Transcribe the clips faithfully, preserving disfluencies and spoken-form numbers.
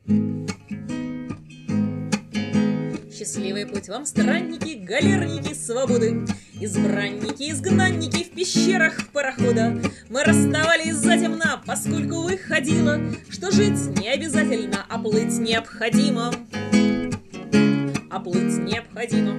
Счастливый путь вам, странники, галерники свободы, избранники, изгнанники в пещерах парохода. Мы расставались затемно, поскольку выходило, что жить не обязательно, а плыть необходимо. А плыть необходимо.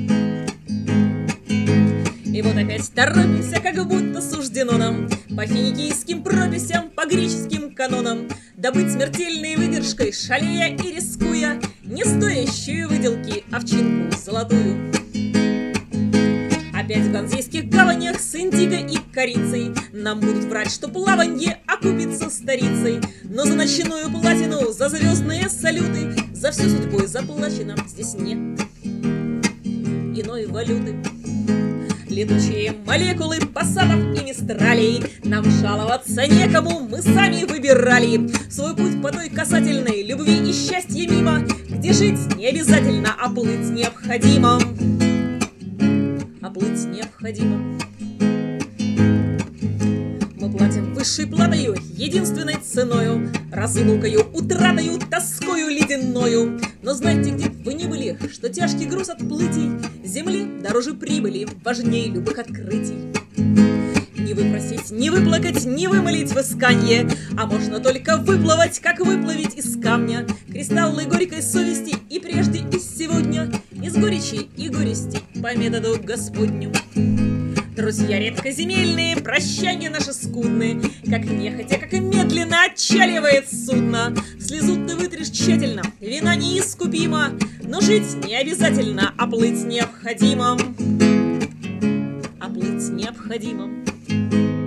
И вот опять торопимся, как будто суждено нам, по финикийским прописям, по греческим канонам, добыть смертельной выдержкой, шалея и рискуя, не стоящую выделки овчинку золотую. Опять в ганзейских гаванях с индиго и корицей нам будут врать, что плаванье окупится старицей. Но за ночную платину, за звездные салюты, за всю судьбой заплачено, здесь нет иной валюты. Летучие молекулы пассатов и мистралей, нам жаловаться некому, мы сами выбирали свой путь по той касательной любви и счастья мимо, где жить не обязательно, а плыть необходимо. А плыть необходимо. Мы платим высшей платою, единственной ценою, разлукою, утратою, тоскою ледяною. Но знайте, где б вы ни были, что тяжкий груз отплытий земли дороже прибыли, важней любых открытий. Не выпросить, не выплакать, не вымолить в исканье, а можно только выплывать, как выплавить из камня кристаллы горькой совести и прежде, и сегодня, из горечи и горести по методу Господню. Друзья редкоземельные, прощанья наши скудные, как нехотя, как и медленно отчаливает судно. Слезу ты вытрешь тщательно, вина неискупима, но жить не обязательно, а плыть необходимо. А плыть необходимо.